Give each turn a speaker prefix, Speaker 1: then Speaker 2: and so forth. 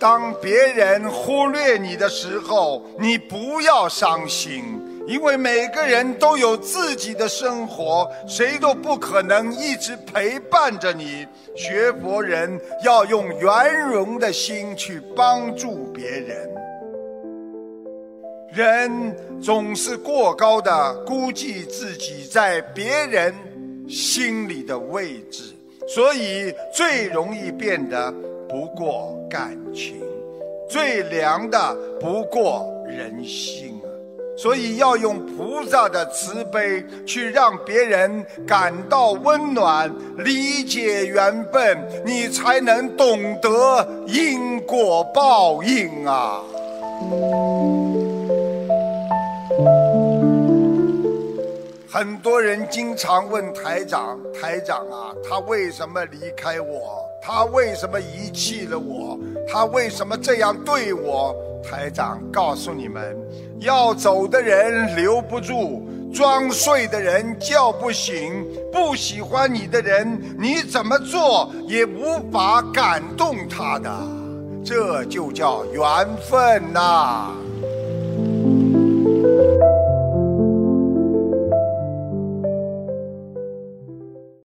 Speaker 1: 当别人忽略你的时候，你不要伤心，因为每个人都有自己的生活，谁都不可能一直陪伴着你。学佛人要用圆融的心去帮助别人。人总是过高的估计自己在别人心里的位置，所以最容易变得不过感情，最凉的不过人心啊！所以要用菩萨的慈悲去让别人感到温暖，理解缘分，你才能懂得因果报应啊！很多人经常问台长啊，他为什么离开我？他为什么遗弃了我？他为什么这样对我？台长告诉你们，要走的人留不住，装睡的人叫不醒，不喜欢你的人，你怎么做也无法感动他的，这就叫缘分呐！